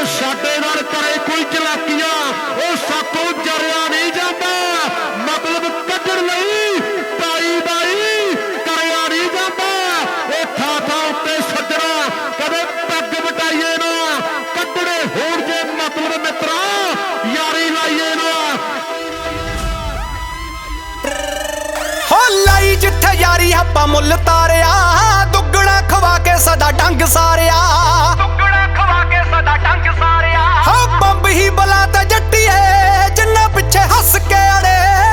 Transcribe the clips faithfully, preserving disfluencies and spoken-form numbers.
ਸਾਡੇ ਨਾਲ ਕਰੇ ਕੋਈ ਚਲਾਕੀਆਂ ਉਹ ਸਾਤੋਂ ਜਰਿਆ ਨਹੀਂ ਜਾਂਦਾ। ਮਤਲਬ ਕੱਢਣ ਲਈ ਬਾਈ ਬਾਈ ਕਰਿਆ ਨਹੀਂ ਜਾਂਦਾ। ਇਹ ਥਾਂ ਥਾਂ ਉੱਤੇ ਸੱਜਣਾ ਕਦੇ ਪੱਗ ਵਟਾਈਏ ਨਾ, ਕੱਢਣੇ ਹੋਣ ਜੇ ਮਤਲਬ ਮਿੱਤਰਾ ਯਾਰੀ ਲਾਈਏ ਨਾ। ਹੋ ਲਈ ਜਿੱਥੇ ਯਾਰੀ ਆਪਾਂ ਮੁੱਲ ਤਾਰਿਆ, ਦੁੱਗਣਾ ਖਵਾ ਕੇ ਸਦਾ ਡੰਗ ਸਾਰਿਆ, ਦੁੱਗਣਾ ਖਵਾ ਕੇ ਸਦਾ ਡੰਗ ਸਾਰਿਆ। ਹੋ ਬੰਬ ਹੀ ਬਲਾ ਤੇ ਜੱਟੀਏ ਜਿੰਨਾ ਪਿੱਛੇ ਹੱਸ ਕੇ ਅੜੇ।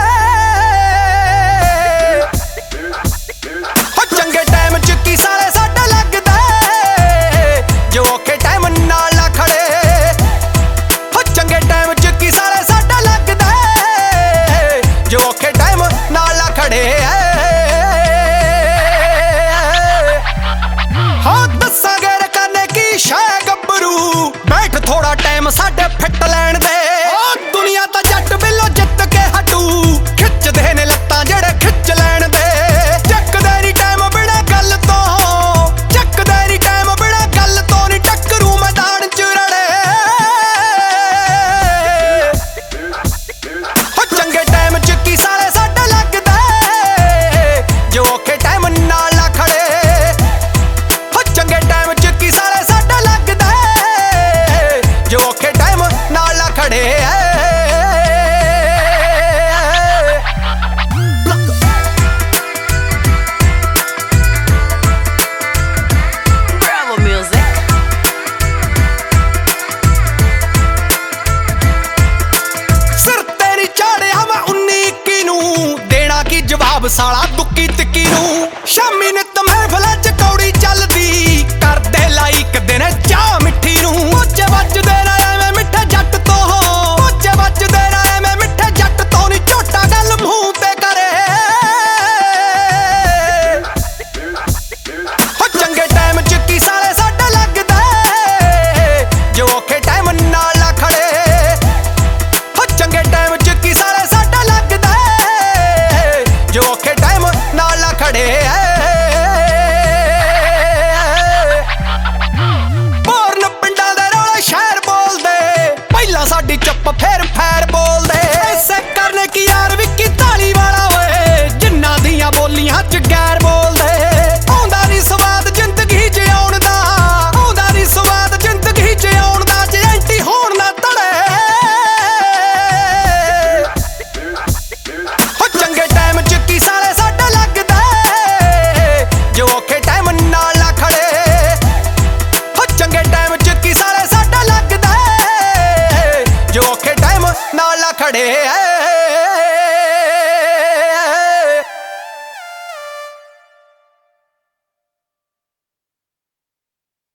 ਹੋ ਚੰਗੇ ਟਾਈਮ ਚ ਕੀ ਸਾਲੇ ਸਾਡੇ ਲੱਗਦੇ, ਜੋ ਔਖੇ ਟਾਈਮ ਨਾਲ ਨਾ ਖੜੇ। ਹੋ ਚੰਗੇ ਟਾਈਮ ਚ ਕੀ ਸਾਲੇ ਸਾਡੇ ਲੱਗਦੇ, ਜੋ ਔਖੇ ਟਾਈਮ ਨਾਲ ਨਾ ਖੜੇ। ਥੋੜਾ ਟਾਈਮ ਸਾਡੇ ਫਿੱਟ ਲੈਣ ਦੇ, ਓ ਦੁਨੀਆ ਤਾਂ ਜੱਟ ਬਿੱਲੋ ਜਿੱਤ ਕੇ ਹਟੂ। ਖਿੱਚਦੇ ਨੇ ਲੱਤਾਂ ਜਿਹੜੇ ਖਿੱਚ ਲੈਣ ਦੇ, ਚੱਕਦੇ ਨੀ ਟਾਈਮ ਬਿਨਾਂ ਗੱਲ ਤੋਂ, ਚੱਕਦੇ ਨੀ ਟਾਈਮ ਬਿਨਾਂ ਗੱਲ ਤੋਂ। ਨੀ ਟੱਕਰੂ ਮੈਦਾਨ ਚ ਰੜੇ। ਹੋ ਚੰਗੇ ਟਾਈਮ ਚ ਕੀ ਸਾਲੇ ਸਾਡੇ ਲੱਗਦੇ, ਜੋ ਔਖੇ ਟਾਈਮ ਨਾਲ ਨਾ ਖੜੇ। ਹੋ ਚੰਗੇ ਟਾਈਮ ਚ ਕੀ ਸਾਲੇ ਸਾਡੇ ਲੱਗਦੇ, ਜੋ ਔਖੇ ਟਾਈਮ ਨਾਲ ਨਾ ਖੜੇ। Bravo music. ਸਿਰ ਤੇ ਨੀ ਚਾੜਿਆ ਮੈਂ ਉੱਨੀ ਇੱਕੀ ਨੂੰ, ਦੇਣਾ ਕੀ ਜਵਾਬ ਸਾਲਾ ਦੁੱਕੀ ਤਿੱਕੀ ਨੂੰ। ਸ਼ਾਮੀ ਨਿੱਤ ਮਹਿਫਲਾਂ ਚ ਕੌੜੀ ਚੱਲਦੀ, ਕਰਦੇ ਲਾਈਕ ਦਿਨ ਚਾਹ ਮਿੱਠੀ ਨੂੰ। ਉੱਚ ਵੱਜਦੇ ਨਾ ਐਵੇਂ ਮਿੱਠੇ ਜੱਟ ਤੋਂ, ਉੱਚ ਵੱਜਦੇ ਨਾ ਐਵੇਂ ਮਿੱਠੇ ਜੱਟ ਤੋਂ। ਨੀ ਝੋਟਾ ਗੱਲ ਮੂੰਹ ਤੇ ਕਰੇ। ਹੋ ਚੰਗੇ ਟਾਈਮ ਚ ਕੀ ਸਾਲੇ ਸਾਡੇ ਲੱਗਦੇ, ਜੋ ਔਖੇ ਟਾਈਮ ਨਾਲ ਨਾ ਖੜੇ। ਹੋ ਚੰਗੇ ਟਾਈਮ ਚ ਕੀ ਸਾਲੇ ਸਾਡੇ ਲੱਗਦੇ, ਜੋ ਔਖੇ ਟਾਈਮ ਨਾਲ ਨਾ ਖੜੇ। ਬੋਰਨ ਪਿੰਡਾਂ ਦੇ ਰੌਲੇ ਸ਼ਹਿਰ ਬੋਲਦੇ, ਪਹਿਲਾਂ ਸਾਡੀ ਚੁੱਪ ਫੇਰ ਫੈਰ ਬੋਲਦੇ। ਐਸੇ ਕਰਨੇ ਕੀ ਯਾਰ ਵਿੱਕੀ ਢਾਲੀ ਵਾਲਾ ਓਏ, ਜਿੰਨਾਂ ਦੀਆਂ ਬੋਲੀਆਂ ਚ ਗੈਰ ਬੋਲਦੇ। ਆਉਂਦਾ ਨੀ ਸਵਾਦ ਜ਼ਿੰਦਗੀ ਜਿਉਣ ਦਾ, ਆਉਂਦਾ ਨੀ ਸਵਾਦ ਜ਼ਿੰਦਗੀ ਜਿਉਣ ਦਾ, ਜੇ ਐਂਟੀ ਹੋਣ ਨਾ ਤੜੇ। ਹੋ ਚੰਗੇ ਟਾਈਮ ਚ ਕੀ ਸਾਲੇ ਸਾਡੇ ਲੱਗਦੇ, ਜੋ ਔਖੇ ਟਾਈਮ ਨਾਲ ਨਾ ਖੜੇ। ਹੋ ਚੰਗੇ ਟਾਈਮ ਚ ਕੀ ਸਾਲੇ ਸਾਡੇ ਲੱਗਦੇ, ਜੋ ਔਖੇ ਟਾਈਮ ਨਾਲ ਨਾ ਖੜੇ।